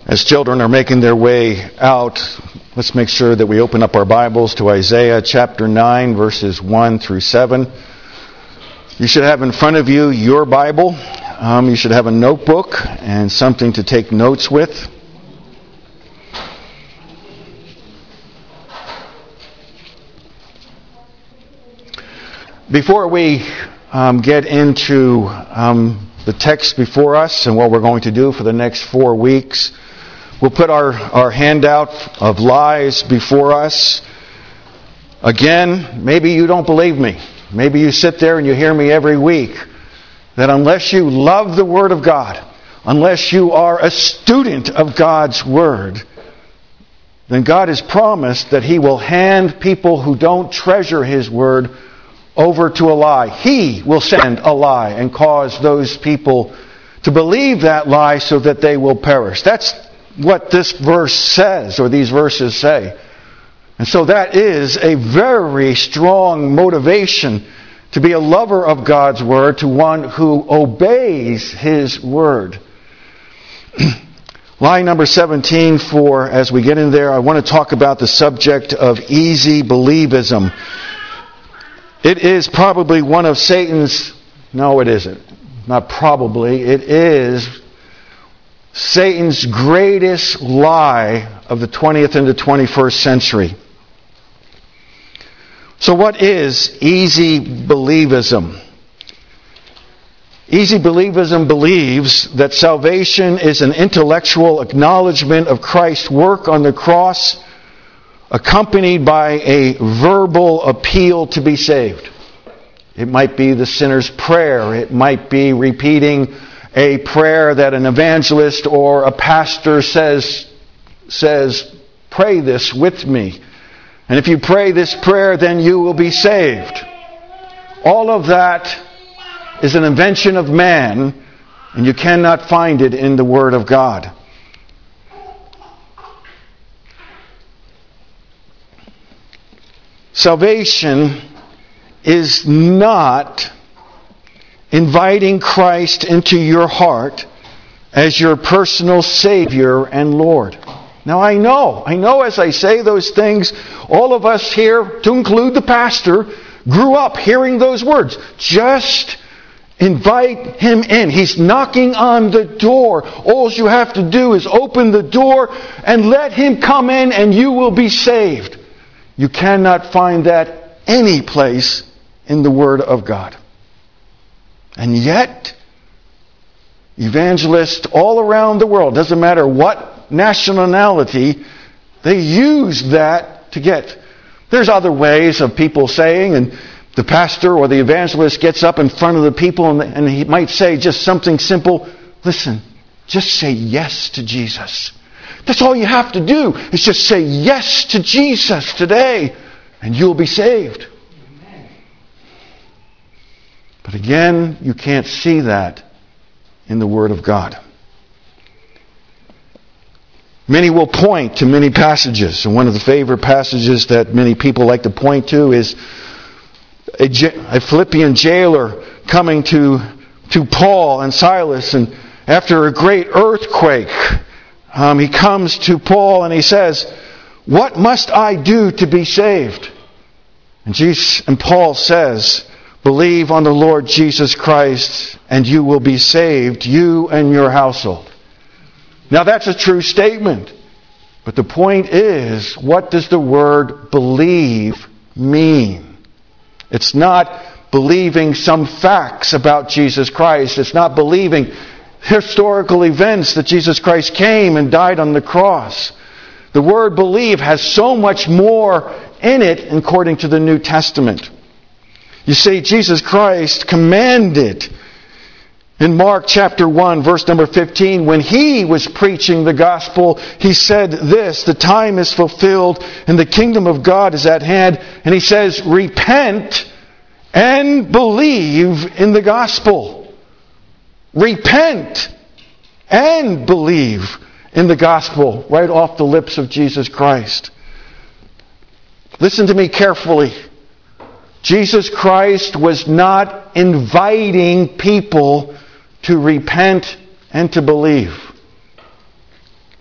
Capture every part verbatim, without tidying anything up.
As children are making their way out, let's make sure that we open up our Bibles to Isaiah chapter nine, verses one through seven. You should have in front of you your Bible. Um, you should have a notebook and something to take notes with. Before we um, get into um, the text before us and what we're going to do for the next four weeks, we'll put our, our handout of lies before us. Again, maybe you don't believe me. Maybe you sit there and you hear me every week that unless you love the Word of God, unless you are a student of God's Word, then God has promised that He will hand people who don't treasure His Word over to a lie. He will send a lie and cause those people to believe that lie so that they will perish. That's what this verse says, or these verses say. And so that is a very strong motivation to be a lover of God's Word, to one who obeys His Word. Lie number seventeen for, as we get in there, I want to talk about the subject of easy believism. It is probably one of Satan's, no it isn't, not probably, it is Satan's greatest lie of the twentieth and the twenty-first century. So what is easy believism? Easy believism believes that salvation is an intellectual acknowledgement of Christ's work on the cross, accompanied by a verbal appeal to be saved. It might be the sinner's prayer. It might be repeating a prayer that an evangelist or a pastor says, says, pray this with me. And if you pray this prayer, then you will be saved. All of that is an invention of man, and you cannot find it in the Word of God. Salvation is not inviting Christ into your heart as your personal Savior and Lord. Now I know, I know as I say those things, all of us here, to include the pastor, grew up hearing those words. Just invite Him in. He's knocking on the door. All you have to do is open the door and let Him come in and you will be saved. You cannot find that any place in the Word of God. And yet, evangelists all around the world, doesn't matter what nationality, they use that to get. There's other ways of people saying, and the pastor or the evangelist gets up in front of the people and, and he might say just something simple. Listen, just say yes to Jesus. That's all you have to do, is just say yes to Jesus today, and you'll be saved. Amen. But again, you can't see that in the Word of God. Many will point to many passages, and one of the favorite passages that many people like to point to is a, a Philippian jailer coming to, to Paul and Silas, and after a great earthquake, Um, he comes to Paul and he says, "What must I do to be saved?" And, Jesus, and Paul says, "Believe on the Lord Jesus Christ and you will be saved, you and your household." Now that's a true statement. But the point is, what does the word believe mean? It's not believing some facts about Jesus Christ. It's not believing historical events that Jesus Christ came and died on the cross. The word believe has so much more in it according to the New Testament. You see, Jesus Christ commanded in Mark chapter one, verse number fifteen, when He was preaching the gospel, He said this, "The time is fulfilled and the kingdom of God is at hand." And He says, "Repent and believe in the gospel." Repent and believe in the gospel, right off the lips of Jesus Christ. Listen to me carefully. Jesus Christ was not inviting people to repent and to believe.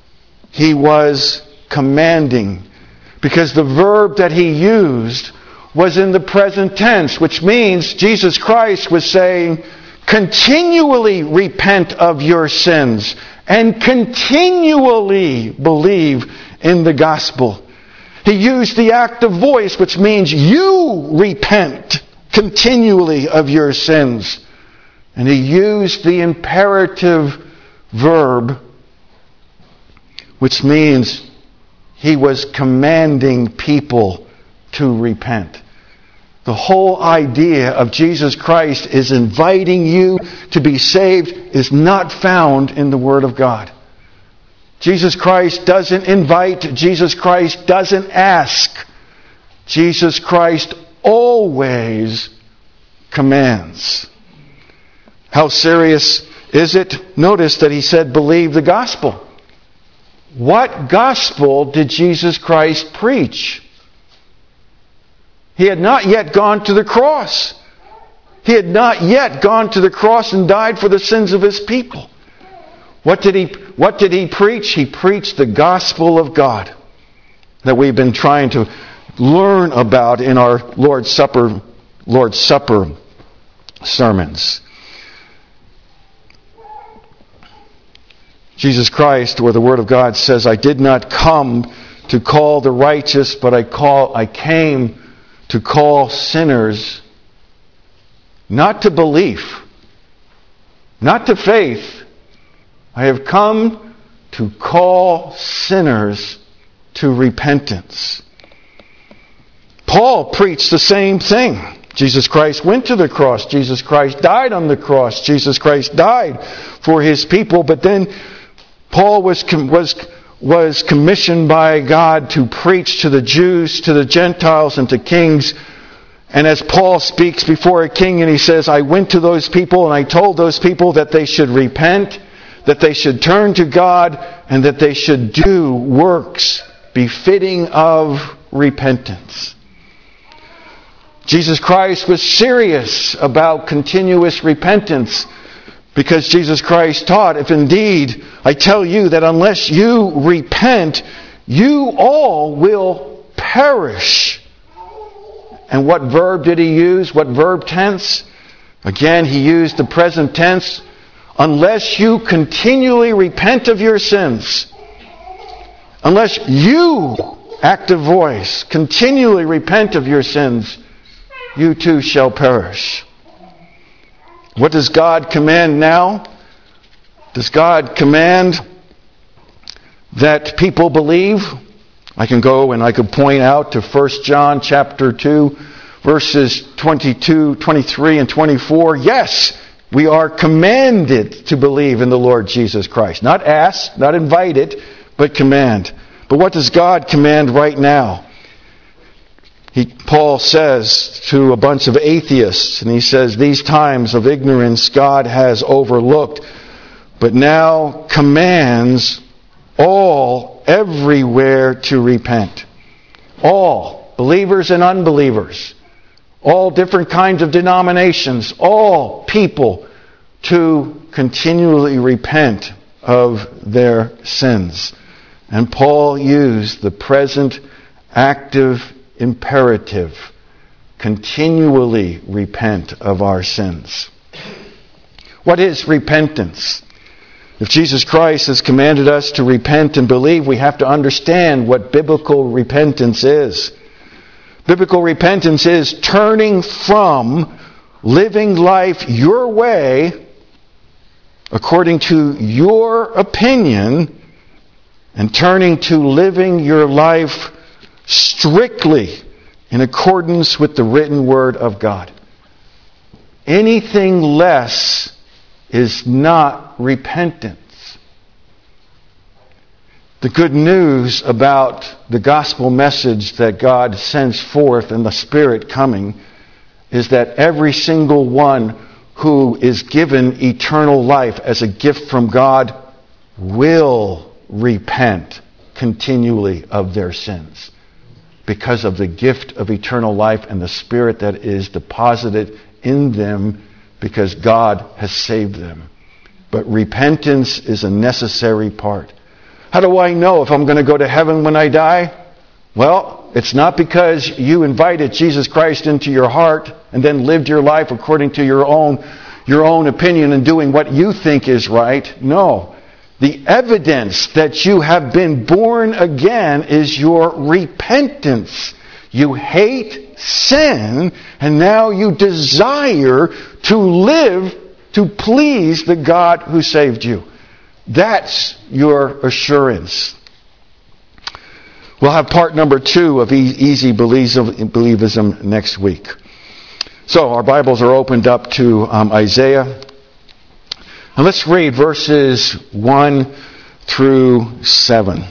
He was commanding, because the verb that he used was in the present tense, which means Jesus Christ was saying, continually repent of your sins and continually believe in the gospel. He used the active voice, which means you repent continually of your sins. And he used the imperative verb, which means he was commanding people to repent. The whole idea of Jesus Christ is inviting you to be saved is not found in the Word of God. Jesus Christ doesn't invite. Jesus Christ doesn't ask. Jesus Christ always commands. How serious is it? Notice that he said, believe the gospel. What gospel did Jesus Christ preach? He had not yet gone to the cross. He had not yet gone to the cross and died for the sins of his people. What did he, what did he preach? He preached the gospel of God that we've been trying to learn about in our Lord's Supper, Lord's Supper sermons. Jesus Christ, or the Word of God, says, I did not come to call the righteous, but I call I came to call sinners not to belief, not to faith. I have come to call sinners to repentance. Paul preached the same thing. Jesus Christ went to the cross. Jesus Christ died on the cross. Jesus Christ died for his people. But then Paul was was was commissioned by God to preach to the Jews, to the Gentiles, and to kings. And as Paul speaks before a king and he says, I went to those people and I told those people that they should repent, that they should turn to God, and that they should do works befitting of repentance. Jesus Christ was serious about continuous repentance, because Jesus Christ taught, if indeed I tell you that unless you repent, you all will perish. And what verb did he use? What verb tense? Again, he used the present tense. Unless you continually repent of your sins, unless you, active voice, continually repent of your sins, you too shall perish. What does God command now? Does God command that people believe? I can go and I could point out to First John chapter two, verses twenty-two, twenty-three, and twenty-four. Yes, we are commanded to believe in the Lord Jesus Christ. Not ask, not invited, but command. But what does God command right now? He, Paul says to a bunch of atheists, and he says, these times of ignorance God has overlooked, but now commands all everywhere to repent. All, believers and unbelievers, all different kinds of denominations, all people to continually repent of their sins. And Paul used the present active imperative, continually repent of our sins. What is repentance? If Jesus Christ has commanded us to repent and believe, we have to understand what biblical repentance is. Biblical repentance is turning from living life your way, according to your opinion, and turning to living your life strictly in accordance with the written word of God. Anything less is not repentance. The good news about the gospel message that God sends forth and the Spirit coming is that every single one who is given eternal life as a gift from God will repent continually of their sins, because of the gift of eternal life and the Spirit that is deposited in them because God has saved them. But repentance is a necessary part. How do I know if I'm going to go to heaven when I die? Well, it's not because you invited Jesus Christ into your heart and then lived your life according to your own, your own opinion and doing what you think is right. No. The evidence that you have been born again is your repentance. You hate sin, and now you desire to live to please the God who saved you. That's your assurance. We'll have part number two of Easy Believism next week. So our Bibles are opened up to um, Isaiah. And let's read verses one through seven.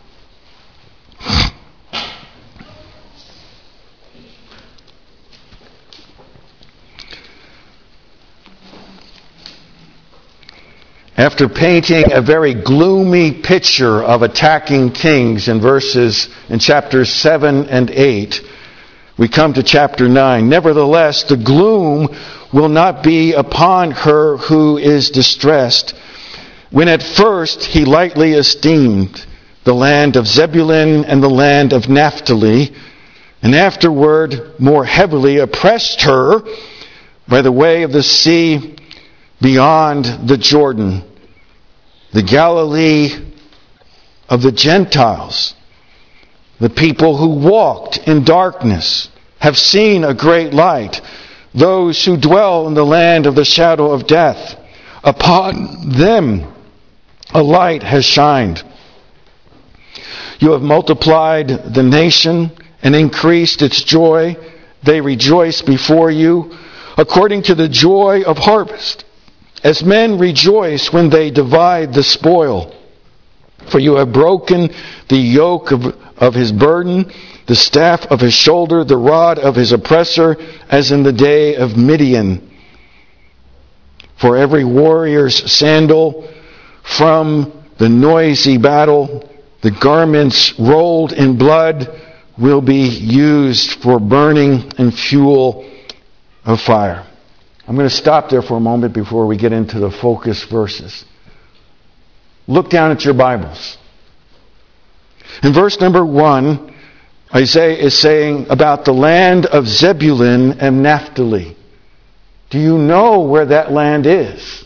After painting a very gloomy picture of attacking kings in verses in chapters seven and eight, we come to chapter nine. Nevertheless, the gloom will not be upon her who is distressed, when at first he lightly esteemed the land of Zebulun and the land of Naphtali, and afterward more heavily oppressed her by the way of the sea beyond the Jordan, the Galilee of the Gentiles. The people who walked in darkness have seen a great light. Those who dwell in the land of the shadow of death, upon them a light has shined. You have multiplied the nation and increased its joy. They rejoice before you according to the joy of harvest, as men rejoice when they divide the spoil. For you have broken the yoke of, of his burden, the staff of his shoulder, the rod of his oppressor, as in the day of Midian. For every warrior's sandal from the noisy battle, the garments rolled in blood, will be used for burning and fuel of fire. I'm going to stop there for a moment before we get into the focus verses. Look down at your Bibles. In verse number one, Isaiah is saying about the land of Zebulun and Naphtali. Do you know where that land is?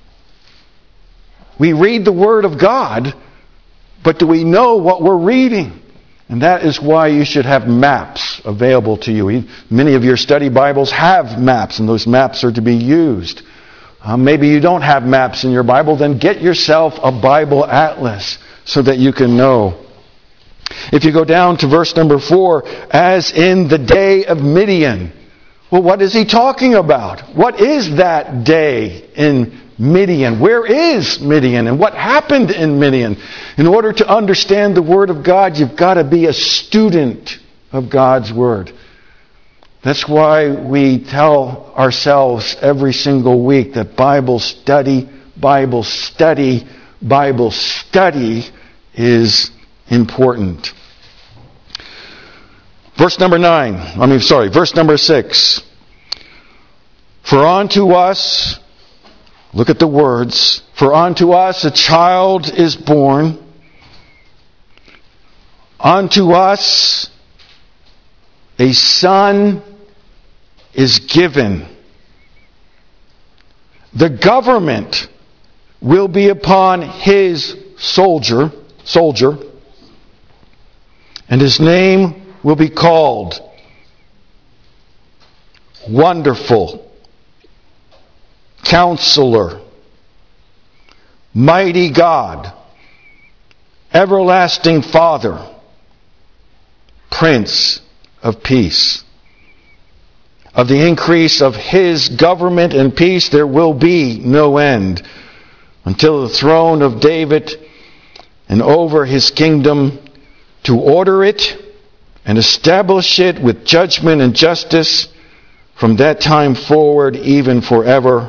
We read the Word of God, but do we know what we're reading? And that is why you should have maps available to you. Many of your study Bibles have maps, and those maps are to be used. Uh, maybe you don't have maps in your Bible, then get yourself a Bible atlas so that you can know. If you go down to verse number four, as in the day of Midian. Well, what is he talking about? What is that day in Midian? Where is Midian? And what happened in Midian? In order to understand the Word of God, you've got to be a student of God's Word. That's why we tell ourselves every single week that Bible study, Bible study, Bible study is important. Verse number nine, I mean, sorry, verse number six. For unto us, look at the words, for unto us a child is born, unto us a son is given. The government will be upon his soldier, soldier, and his name will be called Wonderful, Counselor, Mighty God, Everlasting Father, Prince of Peace. Of the increase of his government and peace there will be no end, until the throne of David and over his kingdom, to order it and establish it with judgment and justice from that time forward, even forever.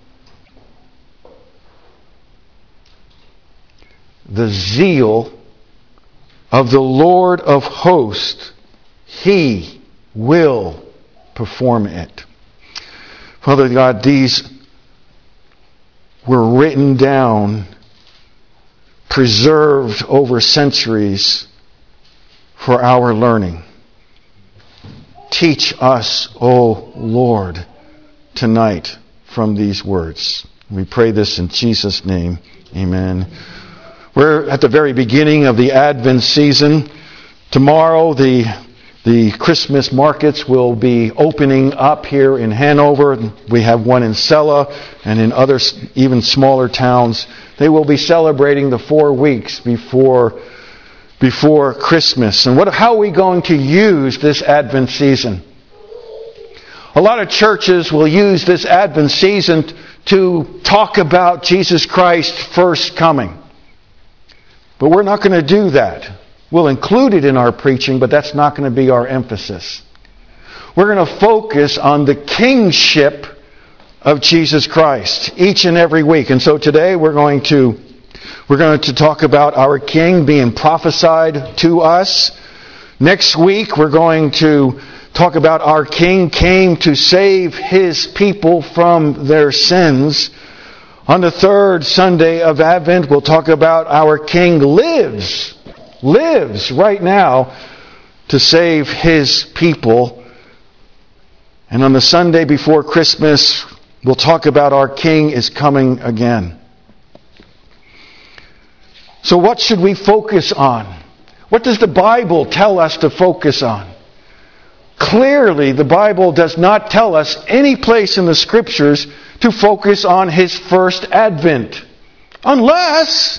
The zeal of the Lord of hosts, he will perform it. Father God, these were written down preserved over centuries for our learning. Teach us, O Lord, tonight from these words. We pray this in Jesus' name. Amen. We're at the very beginning of the Advent season. Tomorrow, the The Christmas markets will be opening up here in Hanover. We have one in Celle and in other even smaller towns. They will be celebrating the four weeks before, before Christmas. And what, how are we going to use this Advent season? A lot of churches will use this Advent season to talk about Jesus Christ's first coming. But we're not going to do that. We'll include it in our preaching, but that's not going to be our emphasis. We're going to focus on the kingship of Jesus Christ each and every week. And so today we're going to we're going to talk about our King being prophesied to us. Next week we're going to talk about our King came to save His people from their sins. On the third Sunday of Advent we'll talk about our King lives lives right now to save His people. And on the Sunday before Christmas, we'll talk about our King is coming again. So what should we focus on? What does the Bible tell us to focus on? Clearly, the Bible does not tell us any place in the Scriptures to focus on His first advent. Unless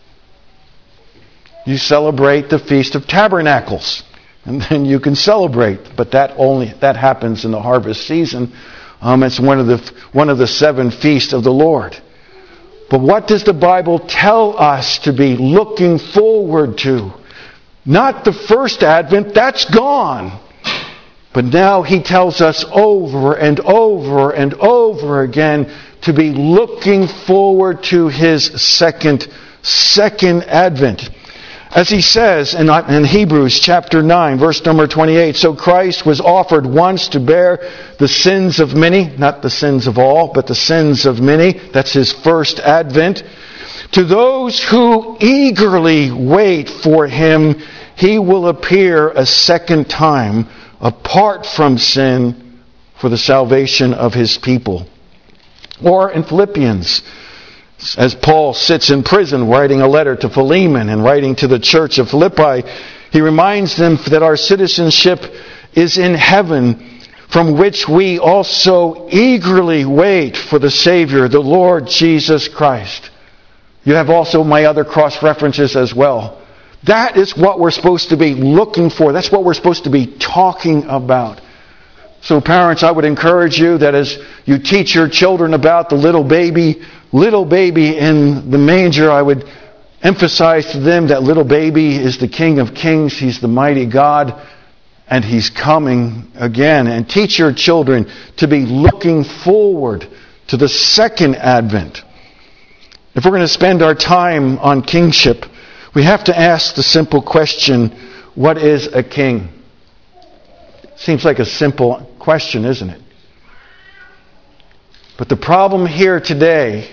you celebrate the Feast of Tabernacles, and then you can celebrate. But that only that happens in the harvest season. Um, it's one of the one of the seven feasts of the Lord. But what does the Bible tell us to be looking forward to? Not the first Advent, that's gone. But now He tells us over and over and over again to be looking forward to His second second Advent. As He says in, in Hebrews chapter nine, verse number twenty-eight, so Christ was offered once to bear the sins of many, not the sins of all, but the sins of many. That's His first advent. To those who eagerly wait for Him, He will appear a second time, apart from sin, for the salvation of His people. Or in Philippians, as Paul sits in prison writing a letter to Philemon and writing to the church of Philippi, he reminds them that our citizenship is in heaven, from which we also eagerly wait for the Savior, the Lord Jesus Christ. You have also my other cross references as well. That is what we're supposed to be looking for. That's what we're supposed to be talking about. So parents, I would encourage you that as you teach your children about the little baby, little baby in the manger, I would emphasize to them that little baby is the King of Kings. He's the mighty God, and He's coming again. And teach your children to be looking forward to the second advent. If we're going to spend our time on kingship, we have to ask the simple question, what is a king? Seems like a simple question, isn't it? But the problem here today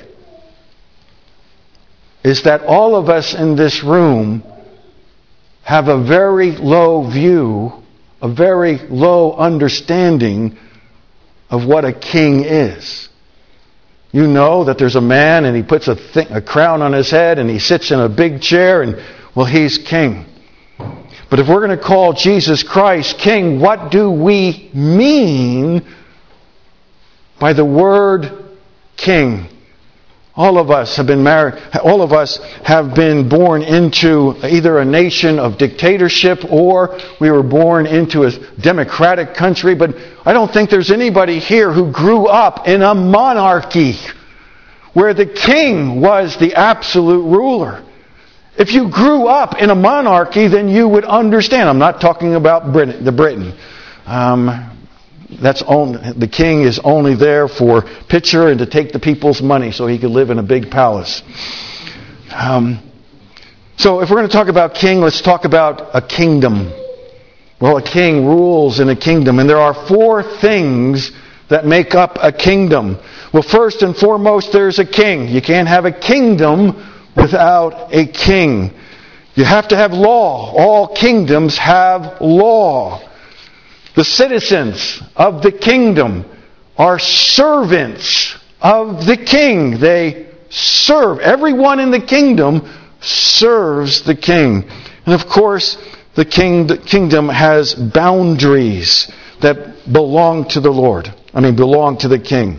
is that all of us in this room have a very low view, a very low understanding of what a king is. You know that there's a man and he puts a, th- a crown on his head and he sits in a big chair and, well, he's king. But if we're going to call Jesus Christ King, what do we mean by the word King? All of us have been married, all of us have been born into either a nation of dictatorship or we were born into a democratic country, but I don't think there's anybody here who grew up in a monarchy where the king was the absolute ruler. If you grew up in a monarchy, then you would understand. I'm not talking about Britain, the Britain. Um, that's only, the king is only there for picture and to take the people's money so he could live in a big palace. Um, so if we're going to talk about king, let's talk about a kingdom. Well, a king rules in a kingdom, and there are four things that make up a kingdom. Well, first and foremost, there's a king. You can't have a kingdom without a king. You have to have law. All kingdoms have law. The citizens of the kingdom are servants of the king. They serve. Everyone in the kingdom serves the king. And of course, the king, the kingdom has boundaries that belong to the Lord. I mean, belong to the king.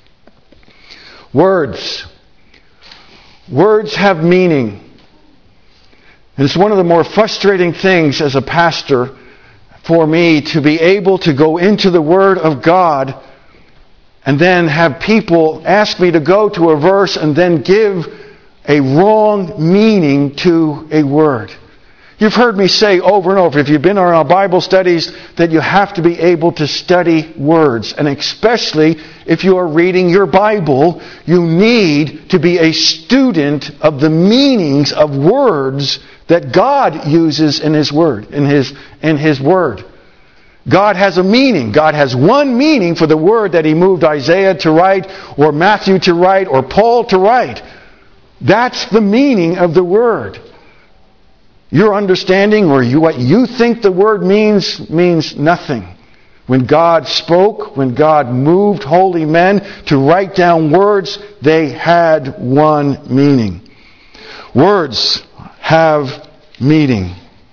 Words. Words have meaning. And it's one of the more frustrating things as a pastor for me to be able to go into the Word of God and then have people ask me to go to a verse and then give a wrong meaning to a word. You've heard me say over and over, if you've been in our Bible studies, that you have to be able to study words. And especially if you are reading your Bible, you need to be a student of the meanings of words that God uses in His Word, in His, in His Word. God has a meaning. God has one meaning for the word that He moved Isaiah to write, or Matthew to write, or Paul to write. That's the meaning of the word. Your understanding or you, what you think the word means, means nothing. When God spoke, when God moved holy men to write down words, they had one meaning. Words have meaning.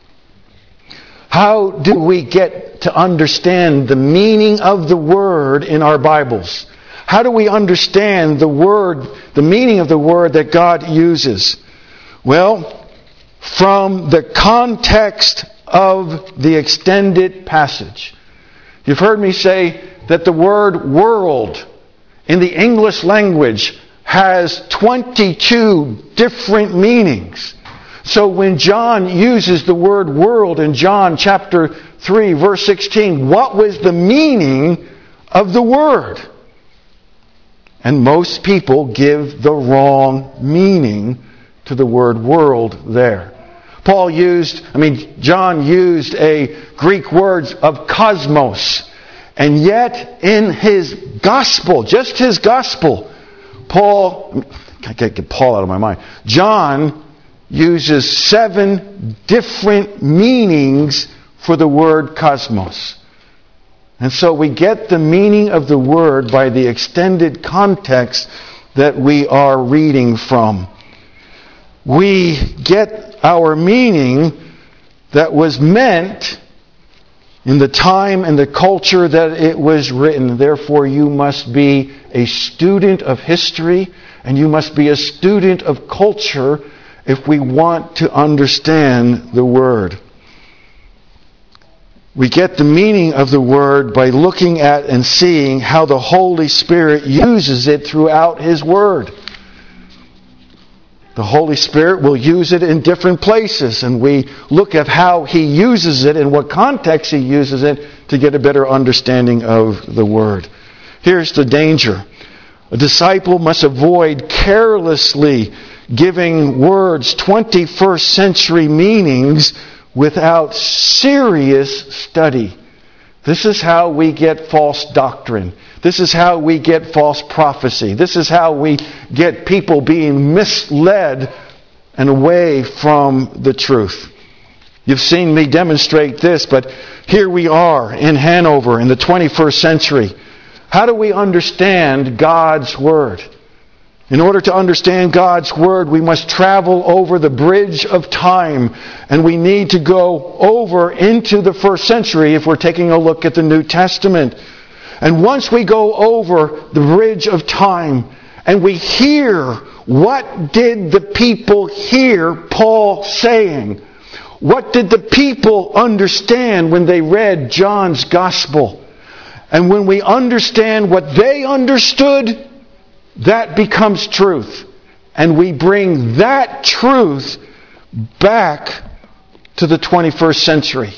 How do we get to understand the meaning of the word in our Bibles? How do we understand the word, the meaning of the word that God uses? Well, from the context of the extended passage. You've heard me say that the word world in the English language has twenty-two different meanings. So when John uses the word world in John chapter three, verse sixteen, what was the meaning of the word? And most people give the wrong meaning to the word world there. Paul used, I mean, John used a Greek word of cosmos. And yet in his gospel, just his gospel, Paul, I can't get Paul out of my mind. John uses seven different meanings for the word cosmos. And so we get the meaning of the word by the extended context that we are reading from. We get our meaning that was meant in the time and the culture that it was written. Therefore, you must be a student of history and you must be a student of culture if we want to understand the Word. We get the meaning of the Word by looking at and seeing how the Holy Spirit uses it throughout His Word. The Holy Spirit will use it in different places, and we look at how He uses it and what context He uses it to get a better understanding of the Word. Here's the danger. A disciple must avoid carelessly giving words twenty-first century meanings without serious study. This is how we get false doctrine. This is how we get false prophecy. This is how we get people being misled and away from the truth. You've seen me demonstrate this, but here we are in Hanover in the twenty-first century. How do we understand God's Word? In order to understand God's Word, we must travel over the bridge of time. And we need to go over into the first century if we're taking a look at the New Testament. And once we go over the bridge of time and we hear, what did the people hear Paul saying? What did the people understand when they read John's Gospel? And when we understand what they understood, that becomes truth. And we bring that truth back to the twenty-first century.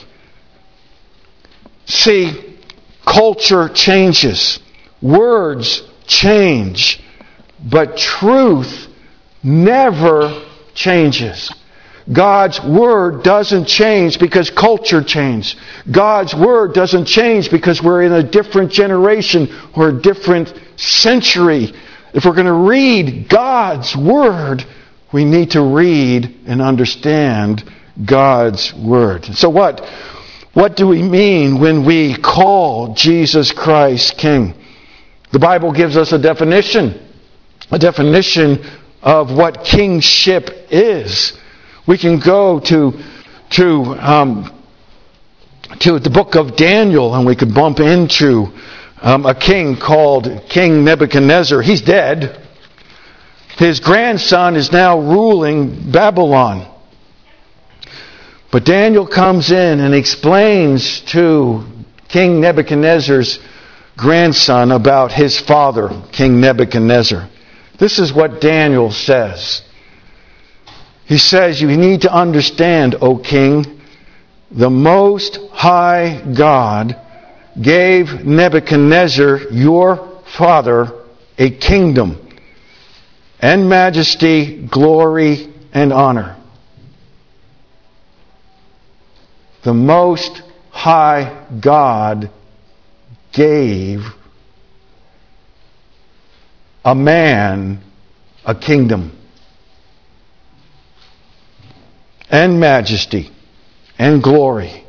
See, culture changes. Words change. But truth never changes. God's Word doesn't change because culture changed. God's Word doesn't change because we're in a different generation or a different century. If we're going to read God's Word, we need to read and understand God's Word. So what? What do we mean when we call Jesus Christ King? The Bible gives us a definition. A definition of what kingship is. We can go to to um, to the book of Daniel, and we could bump into um, a king called King Nebuchadnezzar. He's dead. His grandson is now ruling Babylon. But Daniel comes in and explains to King Nebuchadnezzar's grandson about his father, King Nebuchadnezzar. This is what Daniel says. He says, you need to understand, O king, the Most High God gave Nebuchadnezzar, your father, a kingdom and majesty, glory, and honor. The Most High God gave a man a kingdom and majesty and glory.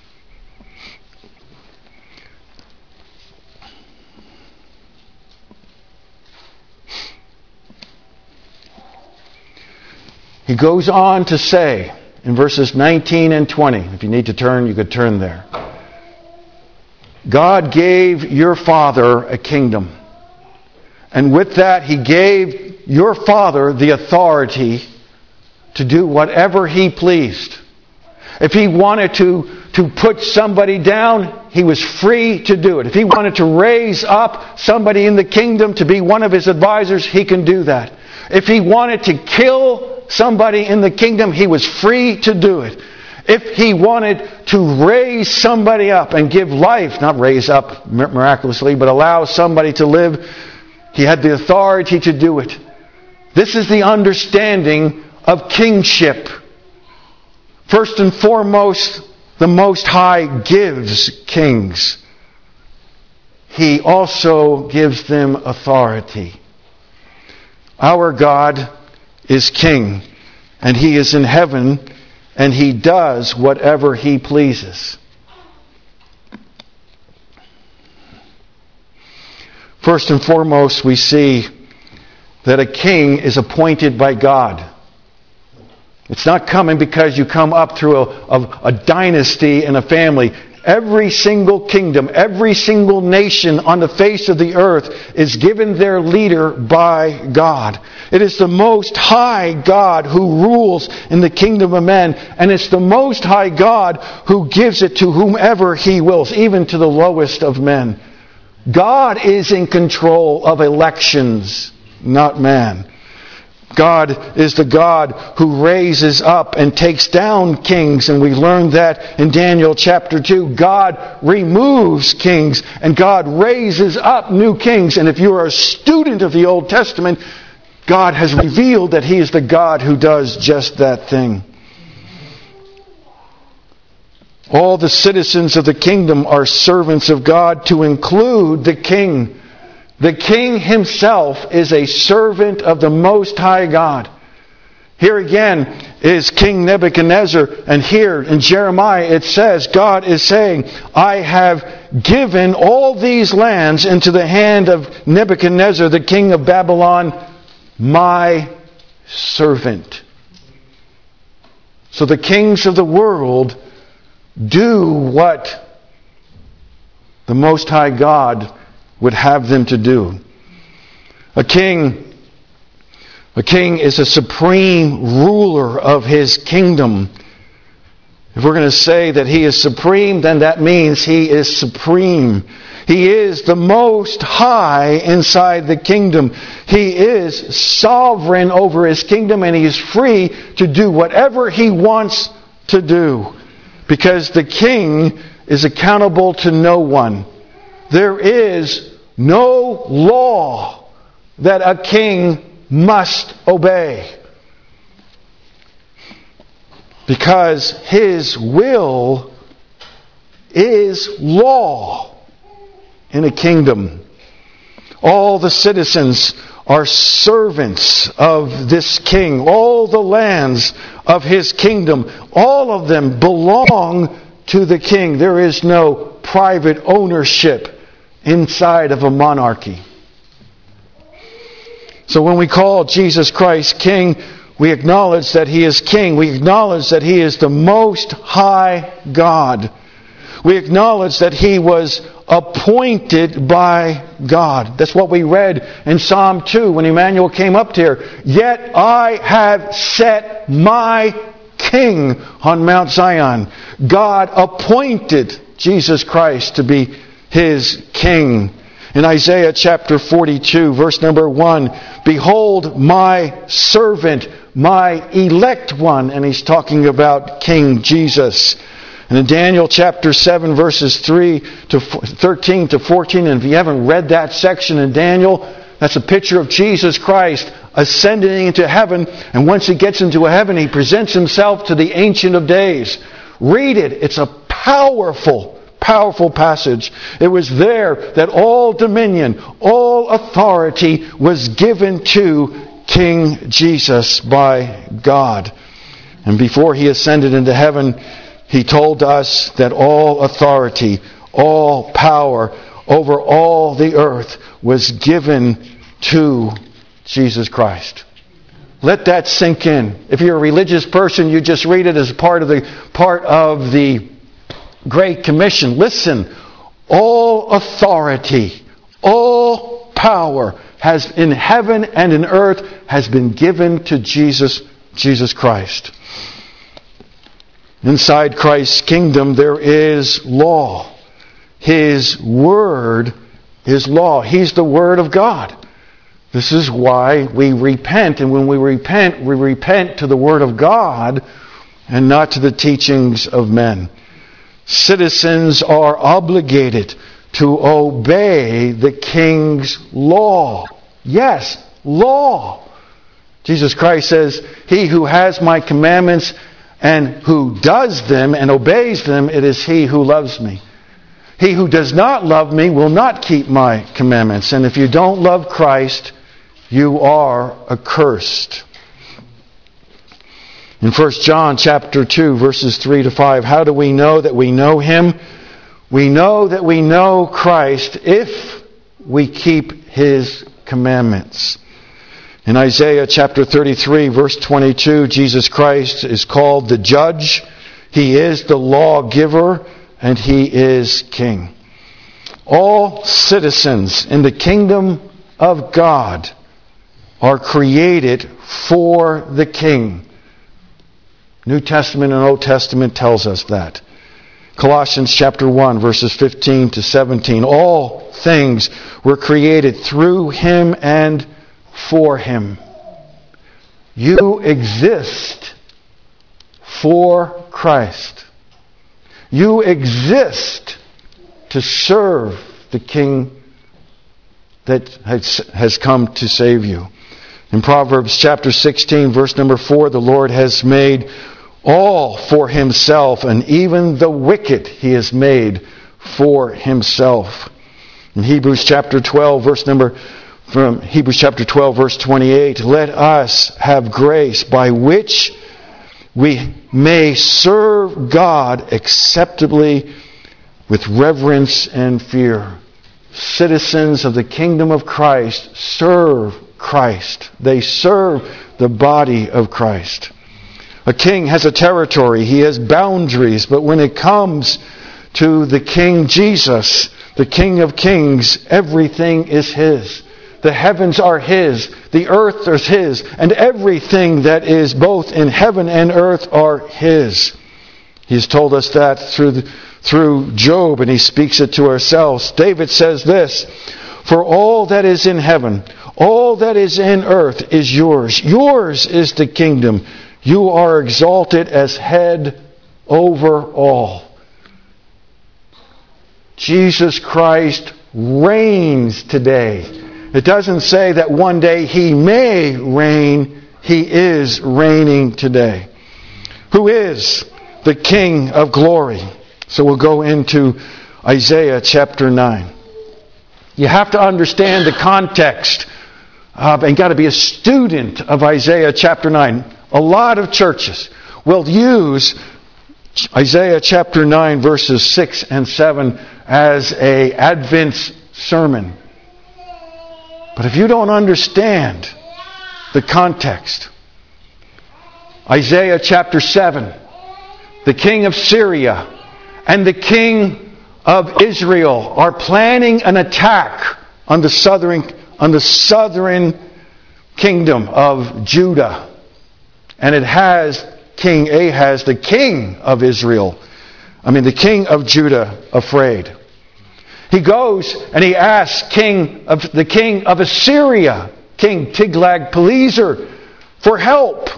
He goes on to say in verses nineteen and twenty, if you need to turn, you could turn there. God gave your father a kingdom. And with that, He gave your father the authority to do whatever he pleased. If he wanted to, to put somebody down, he was free to do it. If he wanted to raise up somebody in the kingdom to be one of his advisors, he can do that. If he wanted to kill somebody in the kingdom, he was free to do it. If he wanted to raise somebody up and give life, not raise up miraculously, but allow somebody to live, he had the authority to do it. This is the understanding of kingship. First and foremost, the Most High gives kings. He also gives them authority. Our God is king, and He is in heaven, and He does whatever He pleases. First and foremost, we see that a king is appointed by God. It's not coming because you come up through a, a, a dynasty and a family. Every single kingdom, every single nation on the face of the earth is given their leader by God. It is the Most High God who rules in the kingdom of men, and it's the Most High God who gives it to whomever He wills, even to the lowest of men. God is in control of elections, not man. God is the God who raises up and takes down kings, and we learned that in Daniel chapter two. God removes kings and God raises up new kings. And if you are a student of the Old Testament, God has revealed that He is the God who does just that thing. All the citizens of the kingdom are servants of God, to include the king. The king himself is a servant of the Most High God. Here again is King Nebuchadnezzar, and here in Jeremiah it says, God is saying, I have given all these lands into the hand of Nebuchadnezzar, the king of Babylon, my servant. So the kings of the world do what the Most High God would have them to do. A king, a king is a supreme ruler of his kingdom. If we're going to say that he is supreme, then that means he is supreme. He is the Most High inside the kingdom. He is sovereign over his kingdom, and he is free to do whatever he wants to do. Because the king is accountable to no one. There is no law that a king must obey. Because his will is law in a kingdom. All the citizens are servants of this king. All the lands of his kingdom, all of them belong to the king. There is no private ownership inside of a monarchy. So when we call Jesus Christ King, we acknowledge that He is King. We acknowledge that He is the Most High God. We acknowledge that He was appointed by God. That's what we read in Psalm two when Emmanuel came up here. Yet I have set my King on Mount Zion. God appointed Jesus Christ to be His King. In Isaiah chapter forty-two, verse number one, behold my servant, my elect one. And he's talking about King Jesus. And in Daniel chapter seven, verses three to thirteen to fourteen, and if you haven't read that section in Daniel, that's a picture of Jesus Christ ascending into heaven. And once He gets into heaven, He presents Himself to the Ancient of Days. Read it. It's a powerful Powerful passage. It was there that all dominion, all authority was given to King Jesus by God. And before He ascended into heaven, He told us that all authority, all power over all the earth was given to Jesus Christ. Let that sink in. If you're a religious person, you just read it as part of the part of the Great Commission. Listen, all authority, all power has in heaven and in earth has been given to Jesus, Jesus Christ. Inside Christ's kingdom there is law. His word is law. He's the Word of God. This is why we repent, and when we repent, we repent to the Word of God and not to the teachings of men. Citizens are obligated to obey the king's law. Yes, law. Jesus Christ says, he who has my commandments and who does them and obeys them, it is he who loves me. He who does not love me will not keep my commandments. And if you don't love Christ, you are accursed. In First John chapter two, verses three to five, how do we know that we know Him? We know that we know Christ if we keep His commandments. In Isaiah chapter thirty-three, verse twenty-two, Jesus Christ is called the judge. He is the lawgiver, and He is King. All citizens in the kingdom of God are created for the King. New Testament and Old Testament tells us that. Colossians chapter one, verses fifteen to seventeen. All things were created through Him and for Him. You exist for Christ. You exist to serve the King that has come to save you. In Proverbs chapter sixteen, verse number four, the Lord has made all for Himself, and even the wicked He has made for Himself. In Hebrews chapter twelve, verse number from Hebrews chapter twelve, verse twenty-eight, let us have grace by which we may serve God acceptably with reverence and fear. Citizens of the kingdom of Christ serve Christ. They serve the body of Christ. A king has a territory. He has boundaries. But when it comes to the King Jesus, the King of Kings, everything is His. The heavens are His. The earth is His. And everything that is both in heaven and earth are His. He's told us that through the, through Job, and He speaks it to ourselves. David says this, for all that is in heaven, all that is in earth is yours. Yours is the kingdom. You are exalted as head over all. Jesus Christ reigns today. It doesn't say that one day He may reign. He is reigning today. Who is the King of glory? So we'll go into Isaiah chapter nine. You have to understand the context uh, and got to be a student of Isaiah chapter nine. A lot of churches will use Isaiah chapter nine verses six and seven as a Advent sermon. But if you don't understand the context, Isaiah chapter seven, the king of Syria and the king of Israel are planning an attack on the southern, on the southern kingdom of Judah. And it has King Ahaz, the king of Israel, I mean the king of Judah, afraid. He goes and he asks king of the king of Assyria, King Tiglath-Pileser, for help.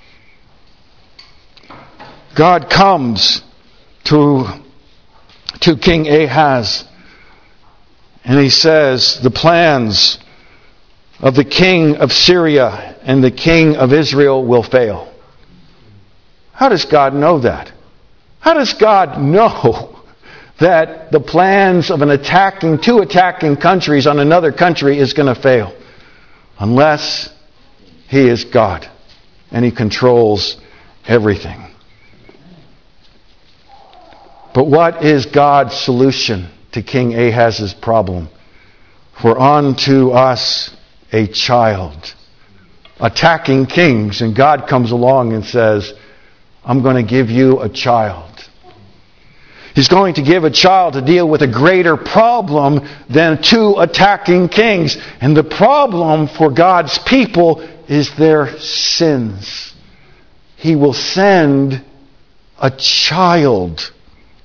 God comes to, to King Ahaz and he says the plans of the king of Syria and the king of Israel will fail. How does God know that? How does God know that the plans of an attacking, two attacking countries on another country is going to fail? Unless He is God and He controls everything. But what is God's solution to King Ahaz's problem? For unto us a child. Attacking kings, and God comes along and says, I'm going to give you a child. He's going to give a child to deal with a greater problem than two attacking kings. And the problem for God's people is their sins. He will send a child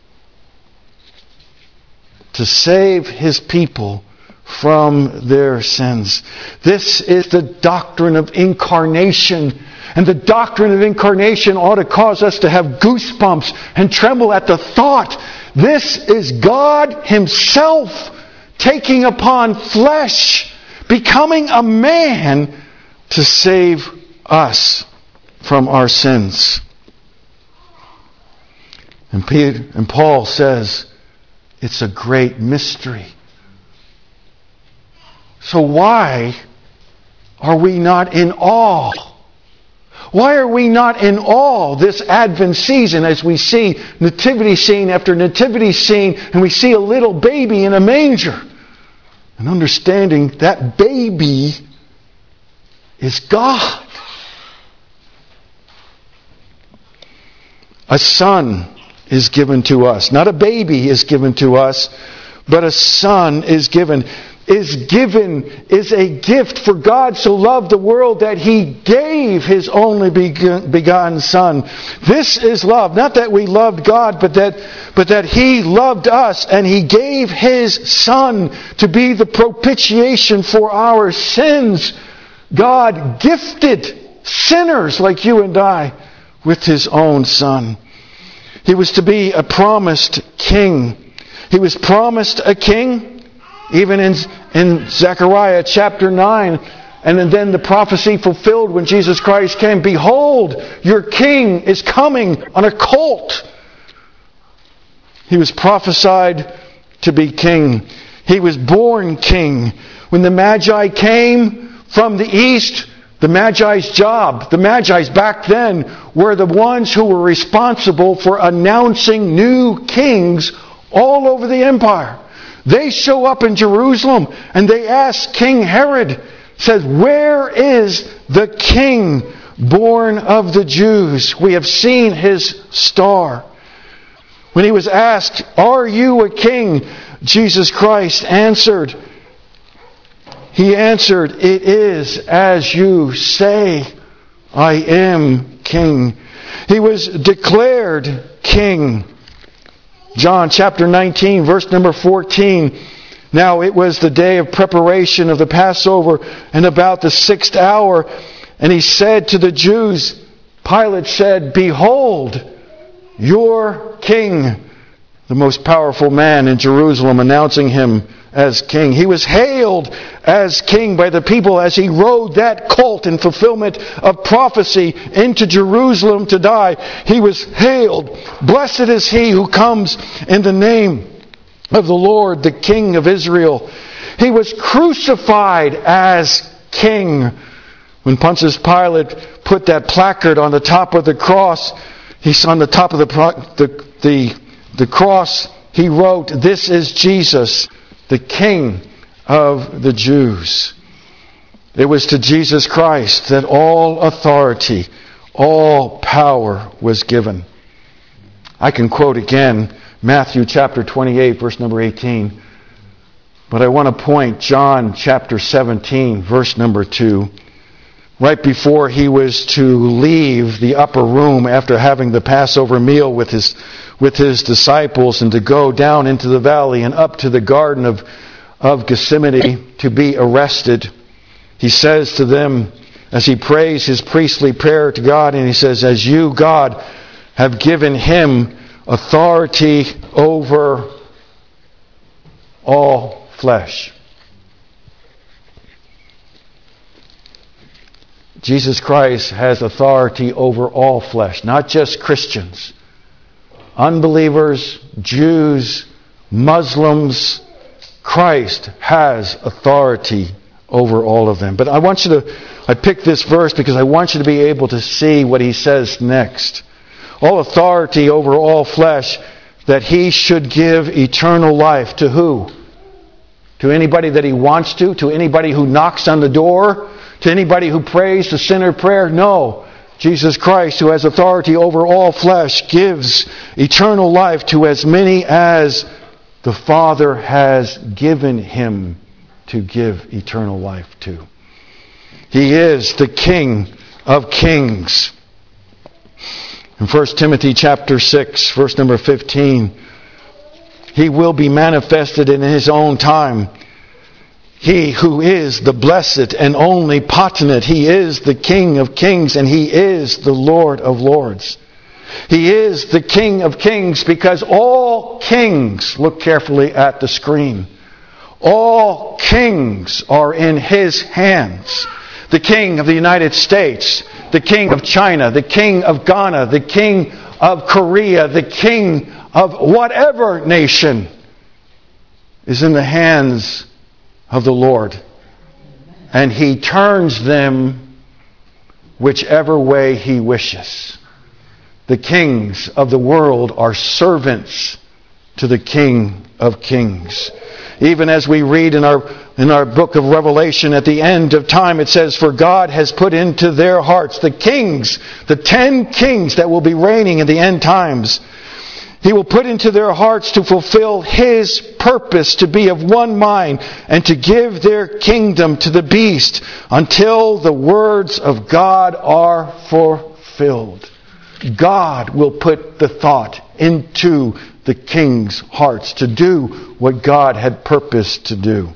to save His people from their sins. This is the doctrine of incarnation. And the doctrine of incarnation ought to cause us to have goosebumps and tremble at the thought. This is God Himself taking upon flesh, becoming a man to save us from our sins. And Peter and Paul says, it's a great mystery. So why are we not in awe? Why are we not in awe this Advent season as we see nativity scene after nativity scene and we see a little baby in a manger? And understanding that baby is God. A son is given to us. Not a baby is given to us, but a son is given. Is given, is a gift, for God so loved the world that He gave His only begotten Son. This is love. Not that we loved God, but that, but that He loved us and He gave His Son to be the propitiation for our sins. God gifted sinners like you and I with His own Son. He was to be a promised king. He was promised a king. Even in, in Zechariah chapter nine, and then the prophecy fulfilled when Jesus Christ came. Behold, your king is coming on a colt. He was prophesied to be king. He was born king. When the Magi came from the east, the Magi's job, the Magi's back then, were the ones who were responsible for announcing new kings all over the empire. They show up in Jerusalem and they ask King Herod, says, where is the king born of the Jews? We have seen his star. When he was asked, are you a king? Jesus Christ answered, He answered, it is as you say, I am king. He was declared king. John chapter nineteen, verse number fourteen. Now it was the day of preparation of the Passover, and about the sixth hour. And He said to the Jews, Pilate said, behold, your king, the most powerful man in Jerusalem, announcing Him as king. He was hailed as king by the people as He rode that colt in fulfillment of prophecy into Jerusalem to die. He was hailed. Blessed is He who comes in the name of the Lord, the King of Israel. He was crucified as king. When Pontius Pilate put that placard on the top of the cross, he's on the top of the, the, the, the cross, he wrote, "This is Jesus, the King of the Jews." It was to Jesus Christ that all authority, all power was given. I can quote again Matthew chapter twenty-eight, verse number eighteen. But I want to point John chapter seventeen, verse number two. Right before he was to leave the upper room after having the Passover meal with his, with his disciples, and to go down into the valley and up to the Garden of, of Gethsemane to be arrested, he says to them, as he prays his priestly prayer to God, and he says, "As you, God, have given him authority over all flesh." Jesus Christ has authority over all flesh, not just Christians. Unbelievers, Jews, Muslims, Christ has authority over all of them. But I want you to, I picked this verse because I want you to be able to see what he says next. All authority over all flesh, that he should give eternal life to who? To anybody that he wants to? To anybody who knocks on the door? To anybody who prays the sinner prayer? No. Jesus Christ, who has authority over all flesh, gives eternal life to as many as the Father has given him to give eternal life to. He is the King of kings. In First Timothy chapter six, verse number fifteen, he will be manifested in his own time. He who is the blessed and only potentate, he is the King of kings, and he is the Lord of lords. He is the King of kings because all kings, look carefully at the screen, all kings are in his hands. The King of the United States, the King of China, the King of Ghana, the King of Korea, the King of whatever nation is in the hands of the Lord. And he turns them whichever way he wishes. The kings of the world are servants to the King of kings. Even as we read in our in our book of Revelation, at the end of time, it says, "For God has put into their hearts," the kings, the ten kings that will be reigning in the end times, He will put into their hearts to fulfill His purpose, to be of one mind, and to give their kingdom to the beast until the words of God are fulfilled. God will put the thought into the king's hearts to do what God had purposed to do.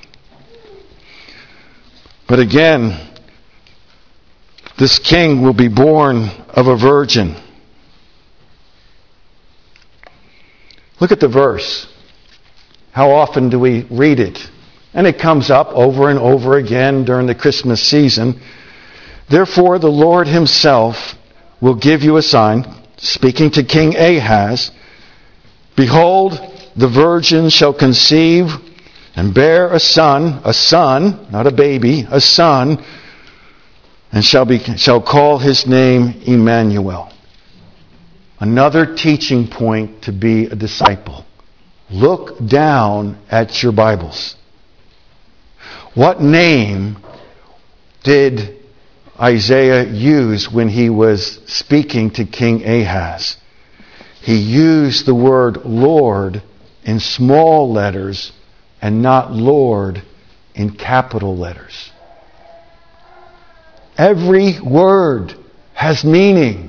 But again, this king will be born of a virgin. Look at the verse. How often do we read it? And it comes up over and over again during the Christmas season. "Therefore the Lord Himself will give you a sign," speaking to King Ahaz. "Behold, the virgin shall conceive and bear a son," a son, not a baby, a son, "and shall be shall call his name Emmanuel." Another teaching point to be a disciple. Look down at your Bibles. What name did Isaiah use when he was speaking to King Ahaz? He used the word Lord in small letters and not Lord in capital letters. Every word has meaning.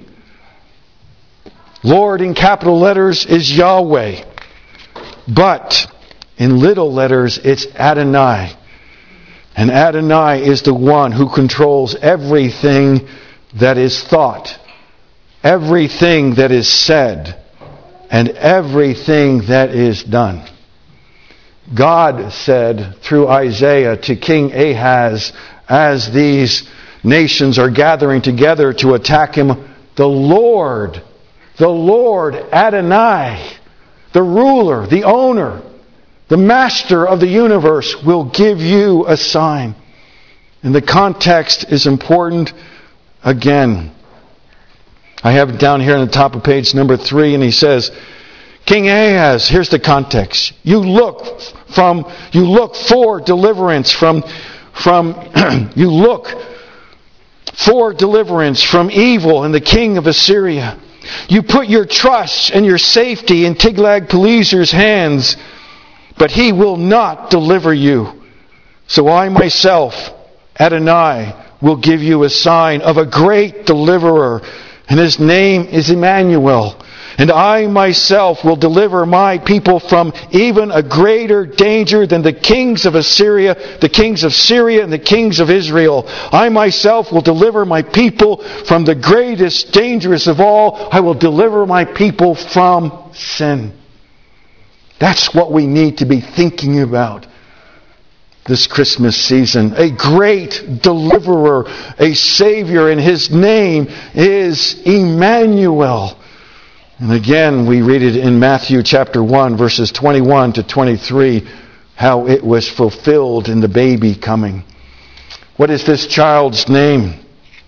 Lord in capital letters is Yahweh. But in little letters it's Adonai. And Adonai is the one who controls everything that is thought, everything that is said, and everything that is done. God said through Isaiah to King Ahaz, as these nations are gathering together to attack him, the Lord, the Lord Adonai, the ruler, the owner, the master of the universe, will give you a sign. And the context is important again. I have it down here on the top of page number three, and he says, King Ahaz, here's the context. You look from, you look for deliverance from, from, you look for deliverance from evil and the king of Assyria. You put your trust and your safety in Tiglath-Pileser's hands, but he will not deliver you. So I myself, Adonai, will give you a sign of a great deliverer, and his name is Emmanuel. And I myself will deliver my people from even a greater danger than the kings of Assyria, the kings of Syria, and the kings of Israel. I myself will deliver my people from the greatest dangerous of all. I will deliver my people from sin. That's what we need to be thinking about this Christmas season. A great deliverer, a Savior, and his name is Emmanuel. And again, we read it in Matthew chapter one, verses twenty-one to twenty-three, how it was fulfilled in the baby coming. What is this child's name?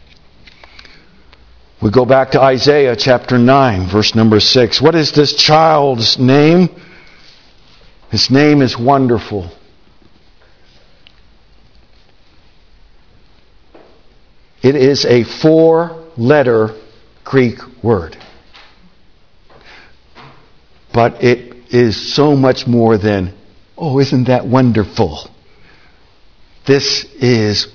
We go back to Isaiah chapter nine, verse number six. What is this child's name? His name is Wonderful. It is a four-letter Greek word. But it is so much more than, oh, isn't that wonderful? This is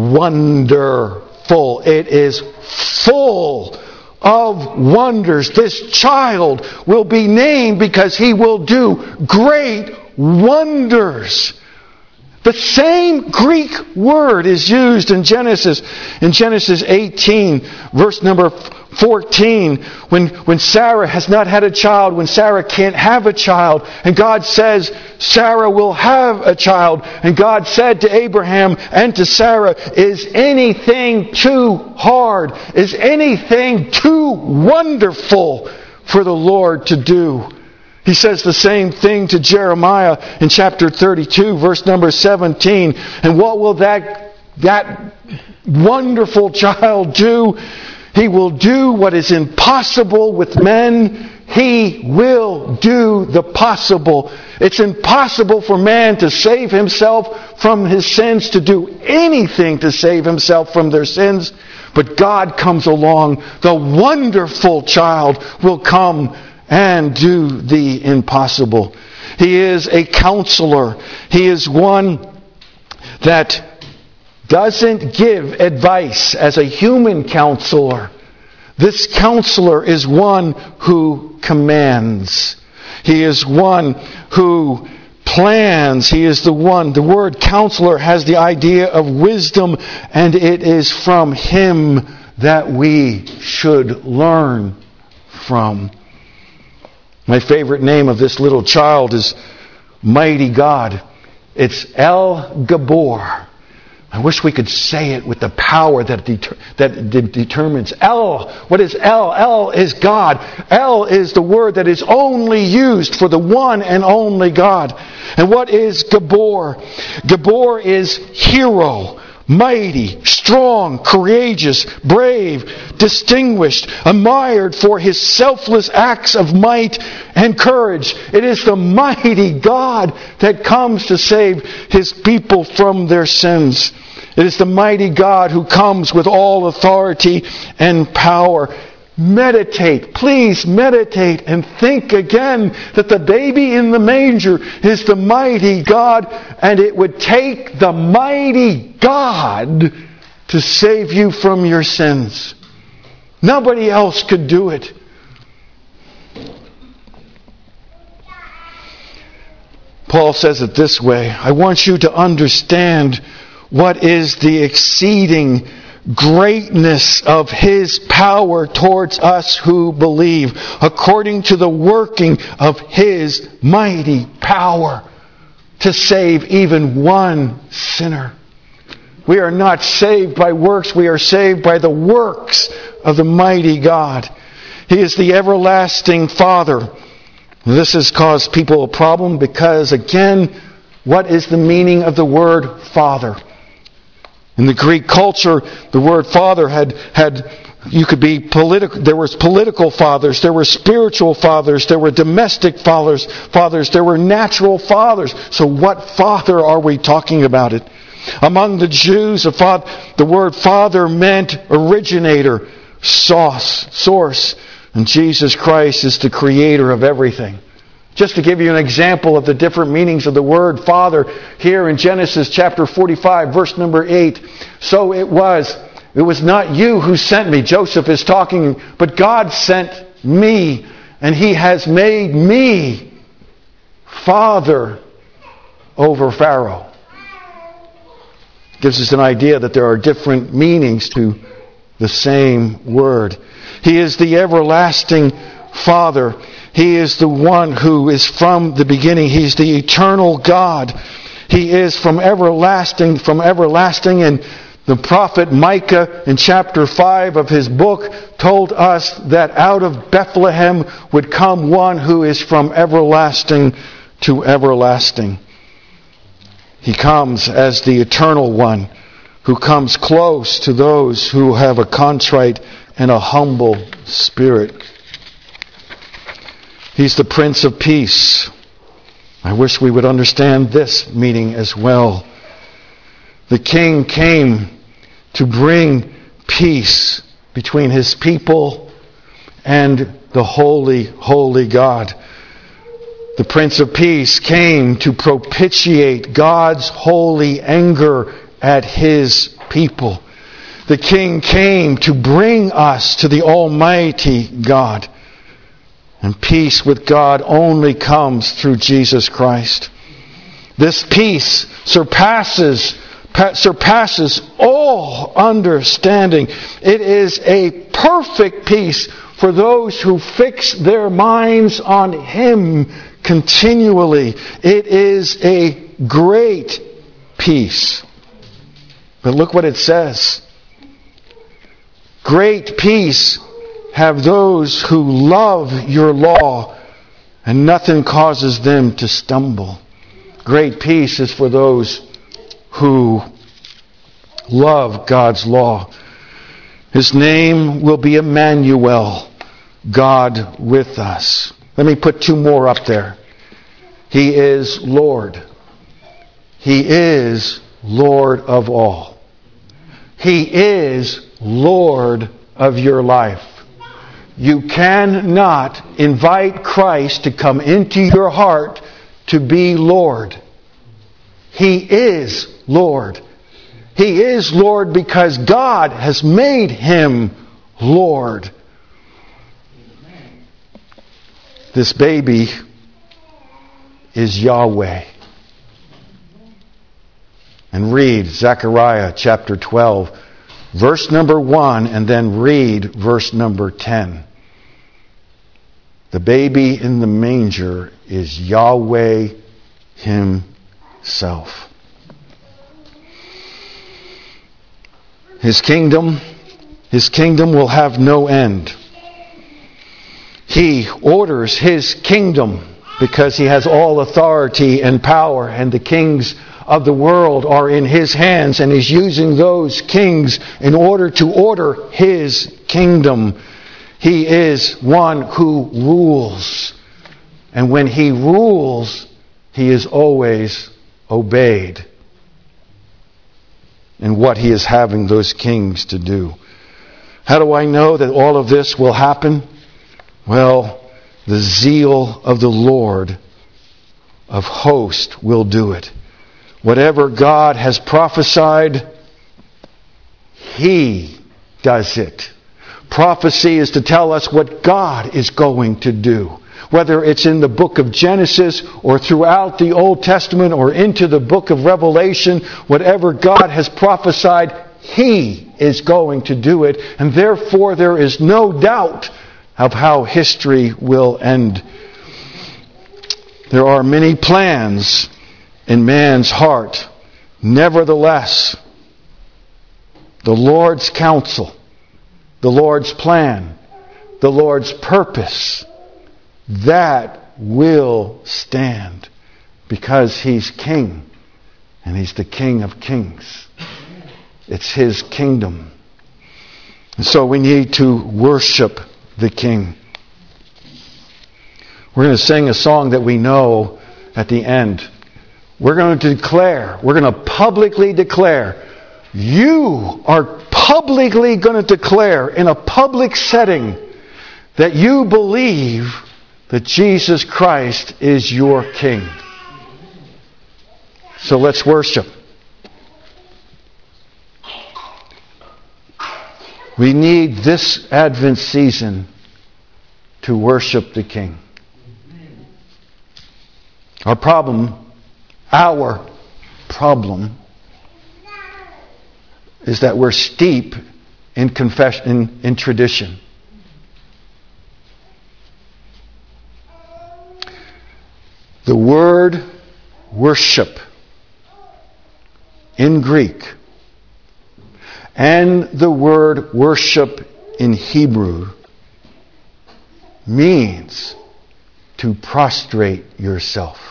wonderful. It is full of wonders. This child will be named because he will do great wonders. The same Greek word is used in Genesis, in Genesis eighteen, verse number fourteen, when, when Sarah has not had a child, when Sarah can't have a child, and God says, Sarah will have a child. And God said to Abraham and to Sarah, is anything too hard? Is anything too wonderful for the Lord to do? He says the same thing to Jeremiah in chapter thirty-two, verse number seventeen. And what will that, that wonderful child do? He will do what is impossible with men. He will do the possible. It's impossible for man to save himself from his sins, to do anything to save himself from their sins. But God comes along. The wonderful child will come and do the impossible. He is a counselor. He is one that doesn't give advice as a human counselor. This counselor is one who commands. He is one who plans. He is the one. The word counselor has the idea of wisdom, and it is from him that we should learn from. My favorite name of this little child is Mighty God. It's El Gabor. I wish we could say it with the power that deter- that de- determines. El, what is El? El is God. El is the word that is only used for the one and only God. And what is Gabor? Gabor is hero, mighty, strong, courageous, brave, distinguished, admired for his selfless acts of might and courage. It is the mighty God that comes to save his people from their sins. It is the mighty God who comes with all authority and power. Meditate, please meditate and think again that the baby in the manger is the mighty God, and it would take the mighty God to save you from your sins. Nobody else could do it. Paul says it this way: I want you to understand what is the exceeding greatness of his power towards us who believe, according to the working of his mighty power to save even one sinner. We are not saved by works, we are saved by the works of the mighty God. He is the everlasting Father. This has caused people a problem because, again, what is the meaning of the word Father? In the Greek culture, the word father had, had you could be political. There was political fathers, there were spiritual fathers, there were domestic fathers, fathers, there were natural fathers. So what father are we talking about it? Among the Jews, a father, the word father meant originator, source, source. And Jesus Christ is the creator of everything. Just to give you an example of the different meanings of the word Father, here in Genesis chapter forty-five, verse number eight. So it was, it was not you who sent me, Joseph is talking, but God sent me, and He has made me Father over Pharaoh. Gives us an idea that there are different meanings to the same word. He is the everlasting Father. He is the one who is from the beginning. He's the eternal God. He is from everlasting, from everlasting. And the prophet Micah in chapter five of his book told us that out of Bethlehem would come one who is from everlasting to everlasting. He comes as the eternal one who comes close to those who have a contrite and a humble spirit. He's the Prince of Peace. I wish we would understand this meaning as well. The King came to bring peace between His people and the holy, holy God. The Prince of Peace came to propitiate God's holy anger at His people. The King came to bring us to the Almighty God. And peace with God only comes through Jesus Christ. This peace surpasses, surpasses all understanding. It is a perfect peace for those who fix their minds on Him continually. It is a great peace. But look what it says. Great peace have those who love your law, and nothing causes them to stumble. Great peace is for those who love God's law. His name will be Emmanuel, God with us. Let me put two more up there. He is Lord. He is Lord of all. He is Lord of your life. You cannot invite Christ to come into your heart to be Lord. He is Lord. He is Lord because God has made Him Lord. This baby is Yahweh. And read Zechariah chapter twelve, verse number one, and then read verse number ten. The baby in the manger is Yahweh Himself. His kingdom, His kingdom will have no end. He orders His kingdom because He has all authority and power, and the kings of the world are in His hands, and He's using those kings in order to order His kingdom. He is one who rules. And when He rules, He is always obeyed in what He is having those kings to do. How do I know that all of this will happen? Well, the zeal of the Lord of hosts will do it. Whatever God has prophesied, He does it. Prophecy is to tell us what God is going to do. Whether it's in the book of Genesis or throughout the Old Testament or into the book of Revelation, whatever God has prophesied, He is going to do it. And therefore there is no doubt of how history will end. There are many plans in man's heart. Nevertheless, the Lord's counsel, the Lord's plan, the Lord's purpose, that will stand because He's King, and He's the King of kings. It's His kingdom. And so we need to worship the King. We're going to sing a song that we know at the end. We're going to declare, we're going to publicly declare, you are publicly going to declare in a public setting that you believe that Jesus Christ is your King. So let's worship. We need this Advent season to worship the King. Our problem, our problem, is that we're steep in confession, in, in tradition. The word worship in Greek and the word worship in Hebrew means to prostrate yourself.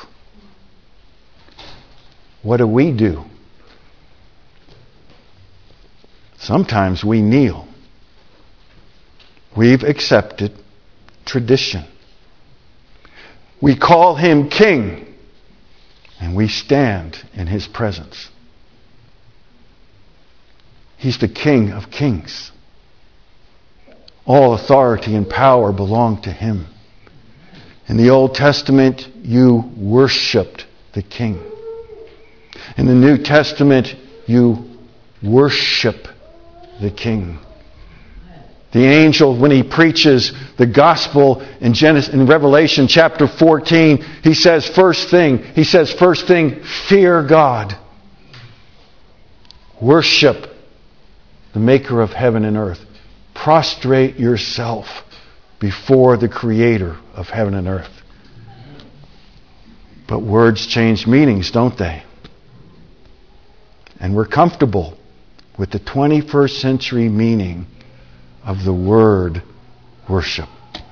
What do we do? Sometimes we kneel. We've accepted tradition. We call Him King, and we stand in His presence. He's the King of kings. All authority and power belong to Him. In the Old Testament, you worshipped the King. In the New Testament, you worship the King. The angel, when he preaches the gospel in Genesis, in Revelation chapter fourteen, he says first thing, he says first thing, fear God. Worship the maker of heaven and earth. Prostrate yourself before the creator of heaven and earth. But words change meanings, don't they? And we're comfortable with the twenty-first century meaning of the word worship.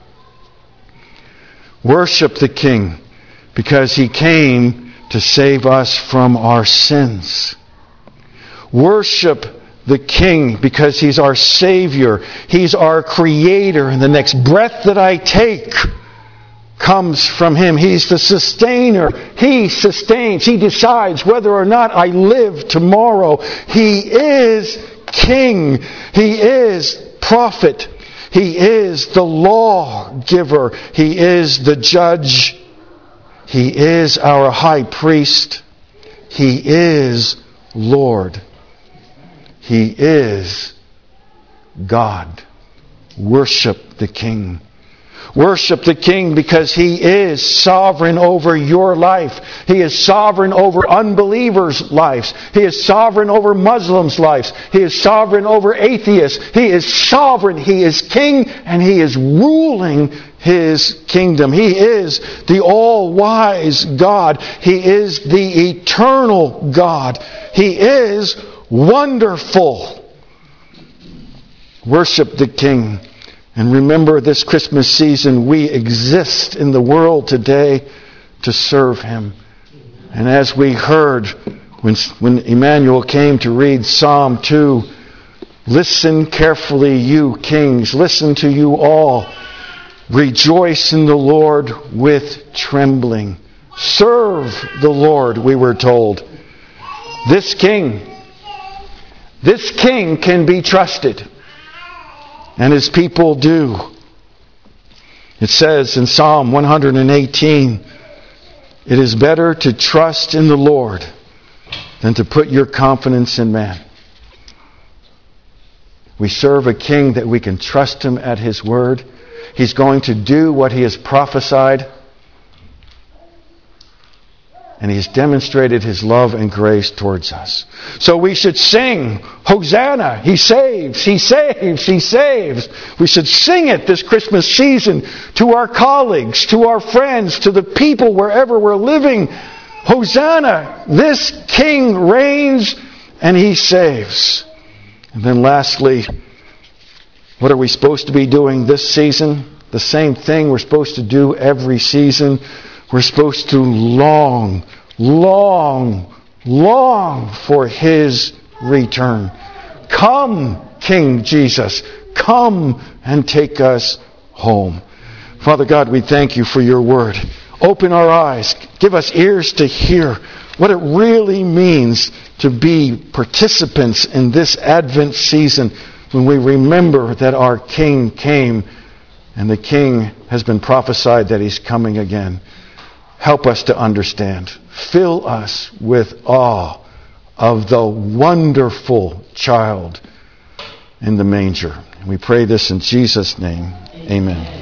Worship the King because He came to save us from our sins. Worship the King because He's our Savior. He's our Creator. And the next breath that I take comes from Him. He's the sustainer. He sustains. He decides whether or not I live tomorrow. He is King. He is prophet. He is the lawgiver. He is the judge. He is our high priest. He is Lord. He is God. Worship the King. Worship the King because He is sovereign over your life. He is sovereign over unbelievers' lives. He is sovereign over Muslims' lives. He is sovereign over atheists. He is sovereign. He is King and He is ruling His kingdom. He is the all-wise God. He is the eternal God. He is wonderful. Worship the King. And remember, this Christmas season, we exist in the world today to serve Him. And as we heard when, when Emmanuel came to read Psalm two, listen carefully, you kings, listen to you all. Rejoice in the Lord with trembling. Serve the Lord, we were told. This King, this King can be trusted. And His people do. It says in Psalm one eighteen, it is better to trust in the Lord than to put your confidence in man. We serve a King that we can trust Him at His word. He's going to do what He has prophesied. And He's demonstrated His love and grace towards us. So we should sing, Hosanna, He saves, He saves, He saves. We should sing it this Christmas season to our colleagues, to our friends, to the people wherever we're living. Hosanna, this King reigns and He saves. And then lastly, what are we supposed to be doing this season? The same thing we're supposed to do every season. We're supposed to long, long, long for His return. Come, King Jesus. Come and take us home. Father God, we thank you for your word. Open our eyes. Give us ears to hear what it really means to be participants in this Advent season when we remember that our King came and the King has been prophesied that he's coming again. Help us to understand. Fill us with awe of the wonderful child in the manger. And we pray this in Jesus' name. Amen.